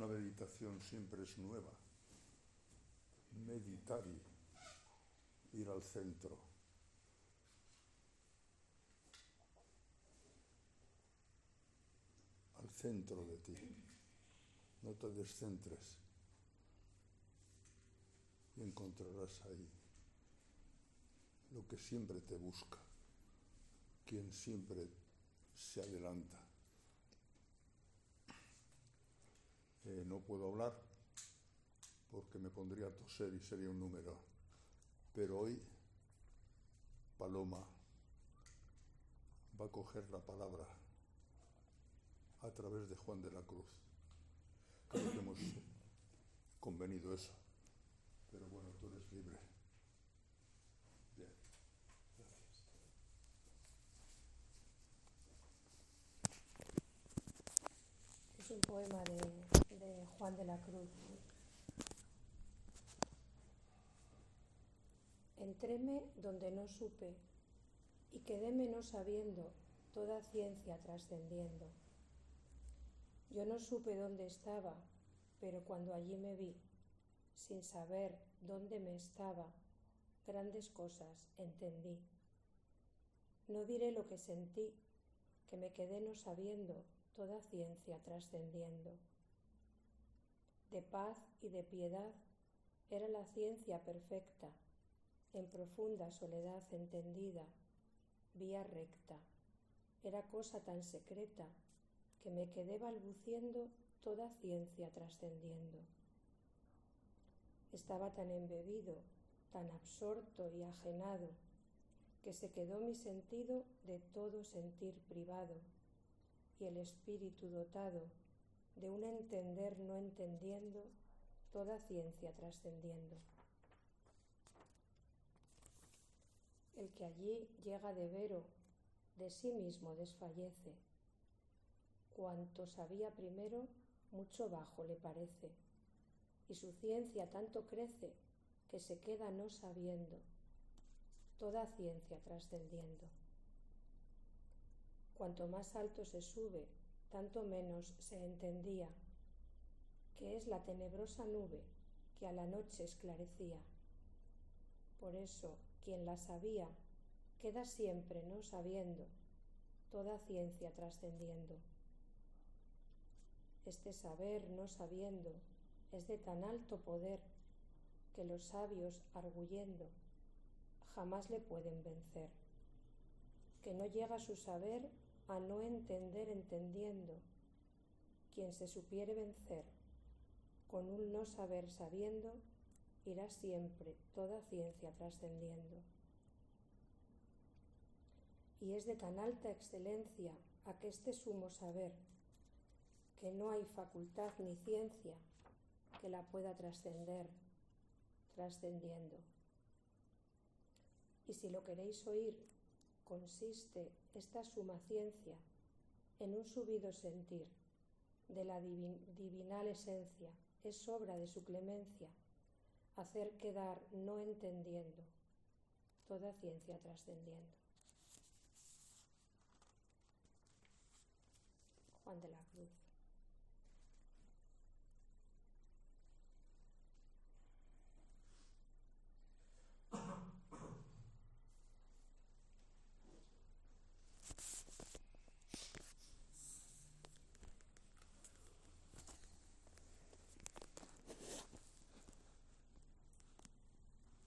meditación siempre es nueva. Meditar y ir al centro. Al centro de ti. No te descentres. Y encontrarás ahí lo que siempre te busca, quien siempre se adelanta. No puedo hablar porque me pondría a toser y sería un número, pero hoy Paloma va a coger la palabra a través de Juan de la Cruz. Creo que hemos convenido eso, pero bueno, tú eres libre. Bien, gracias. Es un poema de Juan de la Cruz. Entréme donde no supe y quedéme no sabiendo, toda ciencia trascendiendo. Yo no supe dónde estaba, pero cuando allí me vi, sin saber dónde me estaba, grandes cosas entendí. No diré lo que sentí, que me quedé no sabiendo, toda ciencia trascendiendo. De paz y de piedad era la ciencia perfecta, en profunda soledad entendida, vía recta. Era cosa tan secreta que me quedé balbuciendo, toda ciencia trascendiendo. Estaba tan embebido, tan absorto y ajenado, que se quedó mi sentido de todo sentir privado, y el espíritu dotado de un entender no entendiendo, toda ciencia trascendiendo. El que allí llega de vero, de sí mismo desfallece. Cuanto sabía primero, mucho bajo le parece, y su ciencia tanto crece que se queda no sabiendo, toda ciencia trascendiendo. Cuanto más alto se sube, tanto menos se entendía, que es la tenebrosa nube que a la noche esclarecía. Por eso, quien la sabía, queda siempre no sabiendo, toda ciencia trascendiendo. Este saber no sabiendo es de tan alto poder que los sabios, arguyendo, jamás le pueden vencer, que no llega su saber a no entender entendiendo. Quien se supiere vencer con un no saber sabiendo, irá siempre toda ciencia trascendiendo. Y es de tan alta excelencia aqueste sumo saber, que no hay facultad ni ciencia que la pueda trascender, trascendiendo. Y si lo queréis oír, consiste esta suma ciencia en un subido sentir de la divinal esencia, es obra de su clemencia, hacer quedar no entendiendo, toda ciencia trascendiendo. Juan de la Cruz.